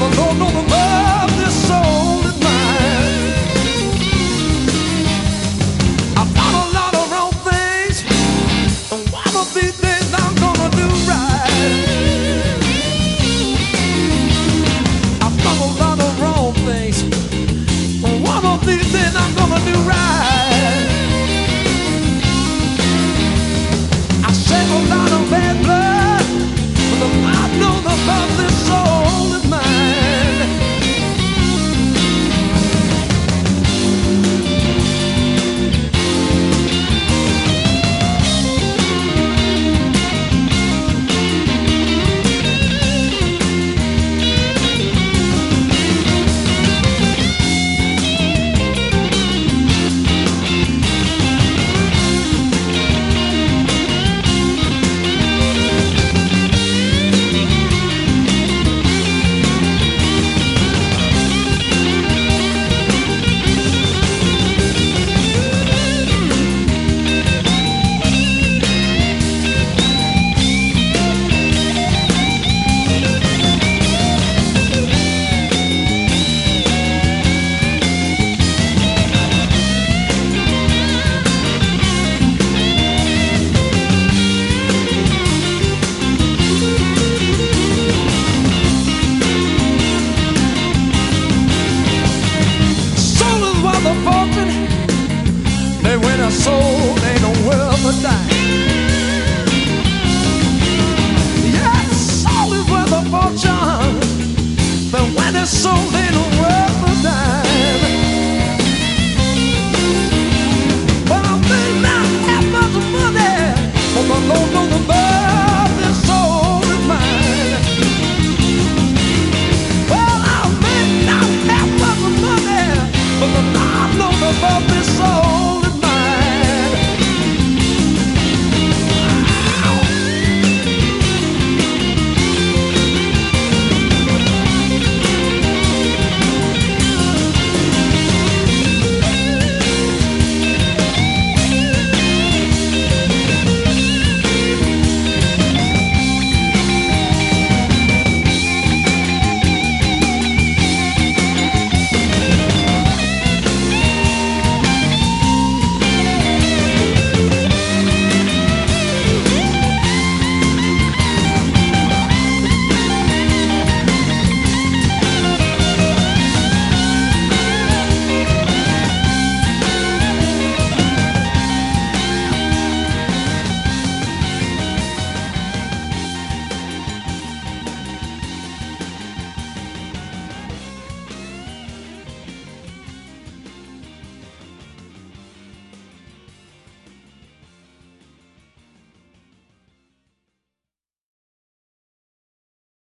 the Lord knows above this soul is mine. I've done a lot of wrong things, and one of these days I'm gonna do right. I've done a lot of wrong things, and one of these days I'm gonna do right. I shed a lot of bad blood, but the Lord knows above this soul is mine. They win a soul, they don't worth a dime. Yes, soul is worth a fortune. But when a soul